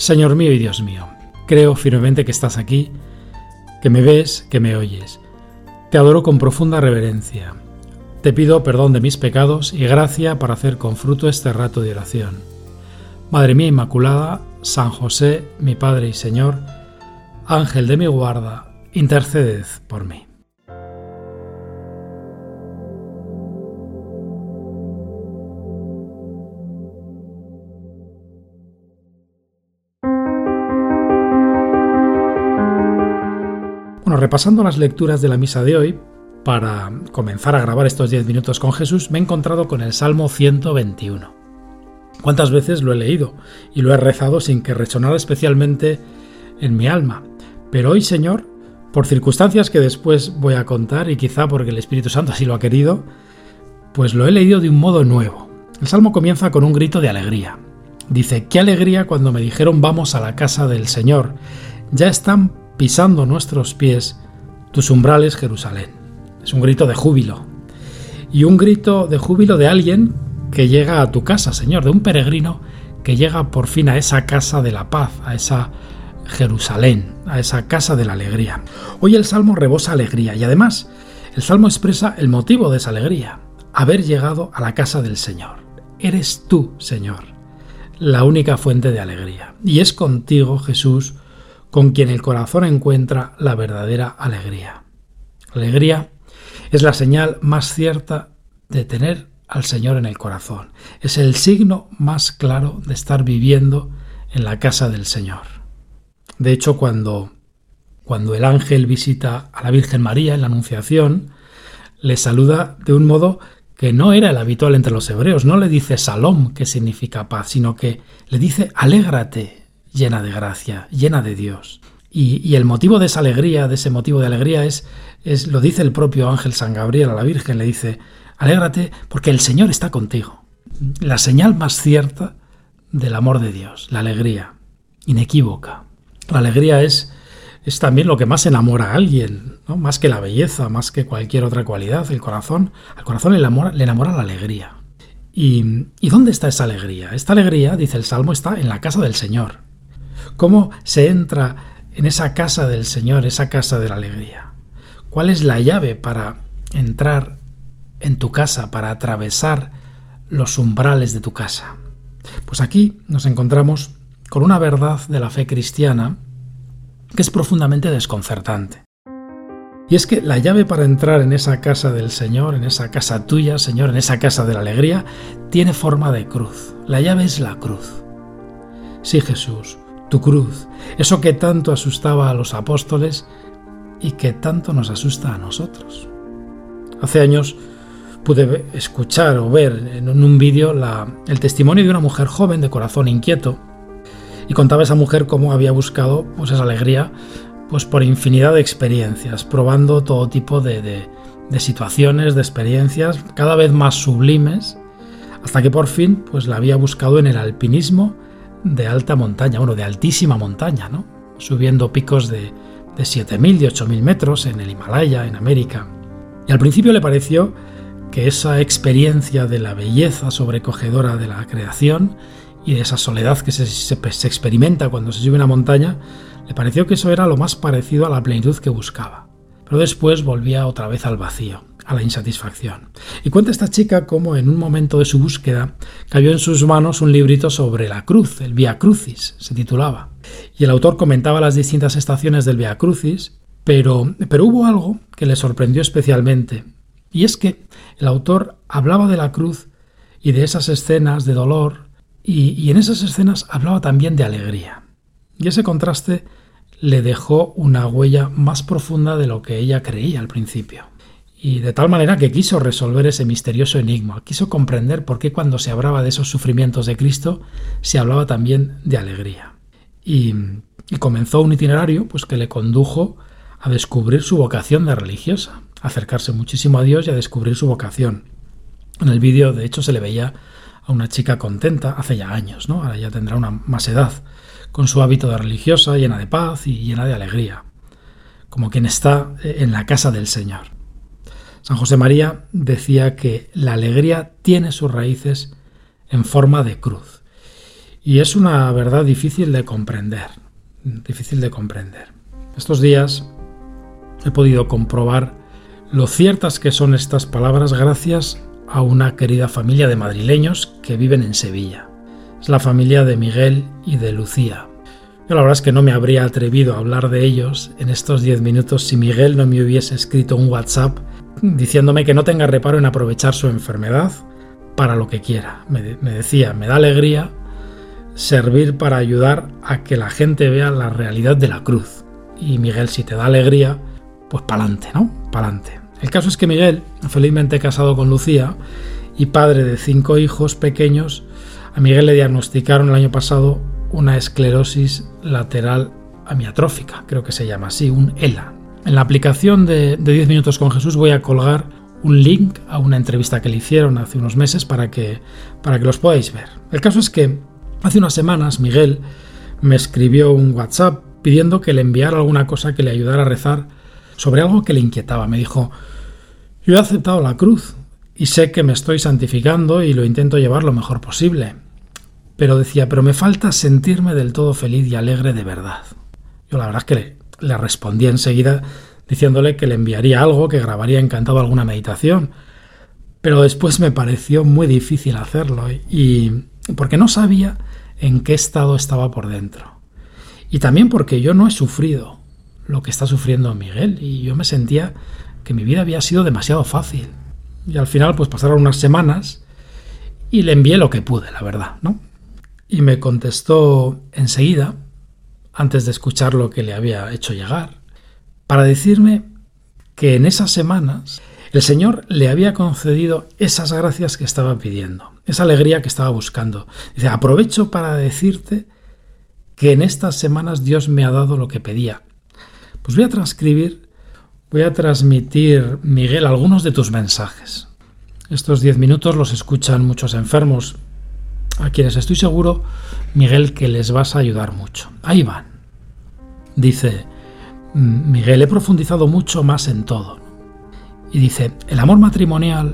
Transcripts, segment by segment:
Señor mío y Dios mío, creo firmemente que estás aquí, que me ves, que me oyes. Te adoro con profunda reverencia. Te pido perdón de mis pecados y gracia para hacer con fruto este rato de oración. Madre mía Inmaculada, San José, mi Padre y Señor, Ángel de mi guarda, interceded por mí. Bueno, repasando las lecturas de la misa de hoy, para comenzar a grabar estos 10 minutos con Jesús, me he encontrado con el Salmo 121. ¿Cuántas veces lo he leído y lo he rezado sin que resonara especialmente en mi alma? Pero hoy, Señor, por circunstancias que después voy a contar y quizá porque el Espíritu Santo así lo ha querido, pues lo he leído de un modo nuevo. El Salmo comienza con un grito de alegría. Dice: «Qué alegría cuando me dijeron vamos a la casa del Señor. Ya están pisando nuestros pies tus umbrales, Jerusalén». Es un grito de júbilo. Y un grito de júbilo de alguien que llega a tu casa, Señor, de un peregrino que llega por fin a esa casa de la paz, a esa Jerusalén, a esa casa de la alegría. Hoy el Salmo rebosa alegría y además el Salmo expresa el motivo de esa alegría: haber llegado a la casa del Señor. Eres tú, Señor, la única fuente de alegría. Y es contigo, Jesús, con quien el corazón encuentra la verdadera alegría. Alegría es la señal más cierta de tener al Señor en el corazón. Es el signo más claro de estar viviendo en la casa del Señor. De hecho, cuando el ángel visita a la Virgen María en la Anunciación, le saluda de un modo que no era el habitual entre los hebreos. No le dice Salom, que significa paz, sino que le dice alégrate, llena de gracia, llena de Dios. Y el motivo de esa alegría, de ese motivo de alegría es lo dice el propio ángel San Gabriel a la Virgen, le dice: alégrate porque el Señor está contigo. La señal más cierta del amor de Dios, la alegría, inequívoca. La alegría es también lo que más enamora a alguien, ¿no? Más que la belleza, más que cualquier otra cualidad. Al corazón le enamora la alegría. ¿Y dónde está esa alegría? Esta alegría, dice el Salmo, está en la casa del Señor. ¿Cómo se entra en esa casa del Señor, esa casa de la alegría? ¿Cuál es la llave para entrar en tu casa, para atravesar los umbrales de tu casa? Pues aquí nos encontramos con una verdad de la fe cristiana que es profundamente desconcertante. Y es que la llave para entrar en esa casa del Señor, en esa casa tuya, Señor, en esa casa de la alegría, tiene forma de cruz. La llave es la cruz. Sí, Jesús, tu cruz, eso que tanto asustaba a los apóstoles y que tanto nos asusta a nosotros. Hace años pude escuchar o ver en un vídeo el testimonio de una mujer joven de corazón inquieto, y contaba esa mujer cómo había buscado pues esa alegría pues por infinidad de experiencias, probando todo tipo de situaciones, de experiencias cada vez más sublimes, hasta que por fin pues la había buscado en el alpinismo de alta montaña, de altísima montaña, ¿no? Subiendo picos de 7.000 y 8.000 metros en el Himalaya, en América. Y al principio le pareció que esa experiencia de la belleza sobrecogedora de la creación y de esa soledad que se experimenta cuando se sube una montaña, le pareció que eso era lo más parecido a la plenitud que buscaba. Pero después volvía otra vez al vacío, a la insatisfacción. Y cuenta esta chica cómo en un momento de su búsqueda cayó en sus manos un librito sobre la cruz, el Vía Crucis, se titulaba. Y el autor comentaba las distintas estaciones del Vía Crucis, pero hubo algo que le sorprendió especialmente. Y es que el autor hablaba de la cruz y de esas escenas de dolor, y en esas escenas hablaba también de alegría. Y ese contraste le dejó una huella más profunda de lo que ella creía al principio. Y de tal manera que quiso resolver ese misterioso enigma, quiso comprender por qué cuando se hablaba de esos sufrimientos de Cristo se hablaba también de alegría. Y comenzó un itinerario pues que le condujo a descubrir su vocación de religiosa, a acercarse muchísimo a Dios y a descubrir su vocación. En el vídeo, de hecho, se le veía a una chica contenta, hace ya años, ¿no? Ahora ya tendrá más edad, con su hábito de religiosa, llena de paz y llena de alegría, como quien está en la casa del Señor. San José María decía que la alegría tiene sus raíces en forma de cruz. Y es una verdad difícil de comprender. Estos días he podido comprobar lo ciertas que son estas palabras gracias a una querida familia de madrileños que viven en Sevilla. Es la familia de Miguel y de Lucía. Yo la verdad es que no me habría atrevido a hablar de ellos en estos 10 minutos si Miguel no me hubiese escrito un WhatsApp diciéndome que no tenga reparo en aprovechar su enfermedad para lo que quiera. Me decía, me da alegría servir para ayudar a que la gente vea la realidad de la cruz. Y Miguel, si te da alegría, pues pa'lante, ¿no? Pa'lante. El caso es que Miguel, felizmente casado con Lucía y padre de 5 hijos pequeños, a Miguel le diagnosticaron el año pasado una esclerosis lateral amiotrófica, creo que se llama así, un ELA. En la aplicación de 10 minutos con Jesús voy a colgar un link a una entrevista que le hicieron hace unos meses para que los podáis ver. El caso es que hace unas semanas Miguel me escribió un WhatsApp pidiendo que le enviara alguna cosa que le ayudara a rezar sobre algo que le inquietaba. Me dijo, yo he aceptado la cruz y sé que me estoy santificando y lo intento llevar lo mejor posible. Pero decía, pero me falta sentirme del todo feliz y alegre de verdad. Yo la verdad es que le respondí enseguida diciéndole que le enviaría algo, que grabaría encantado alguna meditación. Pero después me pareció muy difícil hacerlo y porque no sabía en qué estado estaba por dentro. Y también porque yo no he sufrido lo que está sufriendo Miguel y yo me sentía que mi vida había sido demasiado fácil. Y al final pues pasaron unas semanas y le envié lo que pude, la verdad, ¿no? Y me contestó enseguida, antes de escuchar lo que le había hecho llegar, para decirme que en esas semanas el Señor le había concedido esas gracias que estaba pidiendo, esa alegría que estaba buscando. Dice, aprovecho para decirte que en estas semanas Dios me ha dado lo que pedía. Pues voy a transmitir, Miguel, algunos de tus mensajes. Estos 10 minutos los escuchan muchos enfermos, a quienes estoy seguro, Miguel, que les vas a ayudar mucho. Ahí van. Dice, Miguel, he profundizado mucho más en todo. Y dice, el amor matrimonial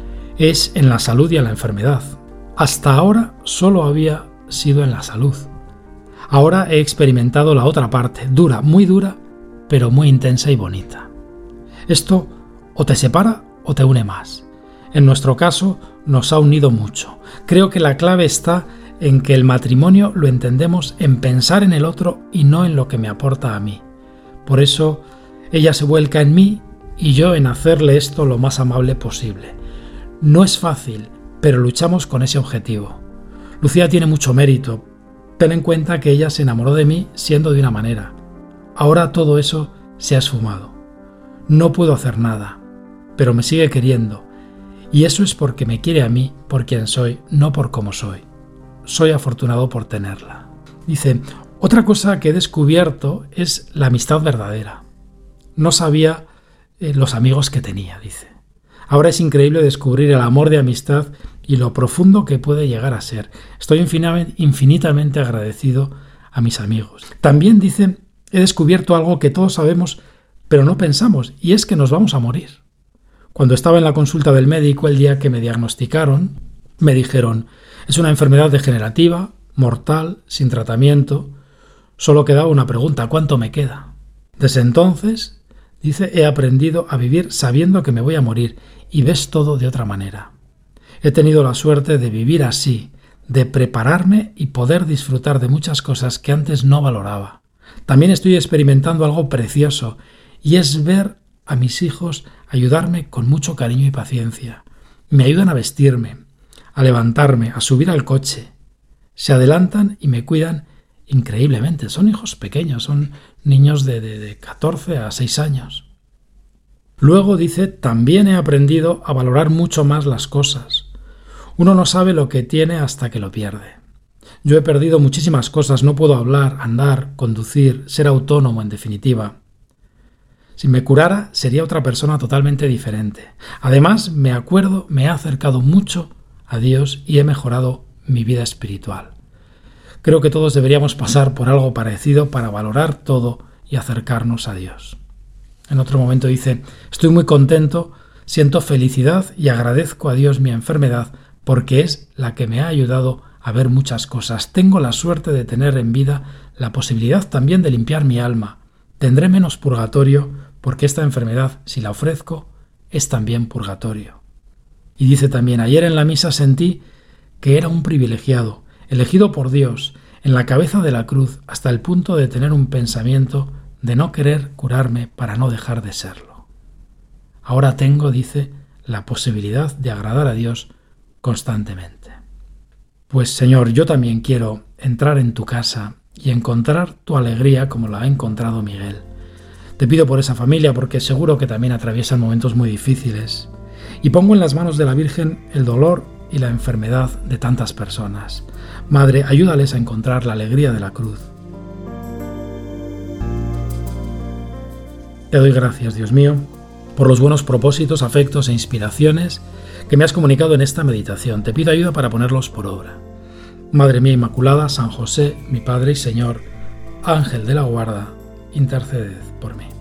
es en la salud y en la enfermedad. Hasta ahora solo había sido en la salud. Ahora he experimentado la otra parte, dura, pero muy intensa y bonita. Esto o te separa o te une más. En nuestro caso, nos ha unido mucho. Creo que la clave está en que el matrimonio lo entendemos en pensar en el otro y no en lo que me aporta a mí. Por eso, ella se vuelca en mí y yo en hacerle esto lo más amable posible. No es fácil, pero luchamos con ese objetivo. Lucía tiene mucho mérito. Ten en cuenta que ella se enamoró de mí siendo de una manera. Ahora todo eso se ha esfumado. No puedo hacer nada, pero me sigue queriendo. Y eso es porque me quiere a mí, por quien soy, no por cómo soy. Soy afortunado por tenerla. Dice, otra cosa que he descubierto es la amistad verdadera. No sabía los amigos que tenía, dice. Ahora es increíble descubrir el amor de amistad y lo profundo que puede llegar a ser. Estoy infinitamente agradecido a mis amigos. También dice, he descubierto algo que todos sabemos, pero no pensamos, y es que nos vamos a morir. Cuando estaba en la consulta del médico el día que me diagnosticaron, me dijeron, es una enfermedad degenerativa, mortal, sin tratamiento. Solo quedaba una pregunta, ¿cuánto me queda? Desde entonces, dice, he aprendido a vivir sabiendo que me voy a morir y ves todo de otra manera. He tenido la suerte de vivir así, de prepararme y poder disfrutar de muchas cosas que antes no valoraba. También estoy experimentando algo precioso y es ver a mis hijos ayudarme con mucho cariño y paciencia. Me ayudan a vestirme, a levantarme, a subir al coche. Se adelantan y me cuidan increíblemente. Son hijos pequeños, son niños de 14 a 6 años. Luego dice, también he aprendido a valorar mucho más las cosas. Uno no sabe lo que tiene hasta que lo pierde. Yo he perdido muchísimas cosas, no puedo hablar, andar, conducir, ser autónomo en definitiva. Si me curara, sería otra persona totalmente diferente. Además, me he acercado mucho a Dios y he mejorado mi vida espiritual. Creo que todos deberíamos pasar por algo parecido para valorar todo y acercarnos a Dios. En otro momento dice, estoy muy contento, siento felicidad y agradezco a Dios mi enfermedad porque es la que me ha ayudado a ver muchas cosas. Tengo la suerte de tener en vida la posibilidad también de limpiar mi alma. Tendré menos purgatorio porque esta enfermedad, si la ofrezco, es también purgatorio. Y dice también, ayer en la misa sentí que era un privilegiado, elegido por Dios, en la cabeza de la cruz, hasta el punto de tener un pensamiento de no querer curarme para no dejar de serlo. Ahora tengo, dice, la posibilidad de agradar a Dios constantemente. Pues Señor, yo también quiero entrar en tu casa y encontrar tu alegría como la ha encontrado Miguel. Te pido por esa familia porque seguro que también atraviesan momentos muy difíciles. Y pongo en las manos de la Virgen el dolor y la enfermedad de tantas personas. Madre, ayúdales a encontrar la alegría de la cruz. Te doy gracias, Dios mío, por los buenos propósitos, afectos e inspiraciones que me has comunicado en esta meditación. Te pido ayuda para ponerlos por obra. Madre mía Inmaculada, San José, mi Padre y Señor, Ángel de la Guarda, interceded por mí.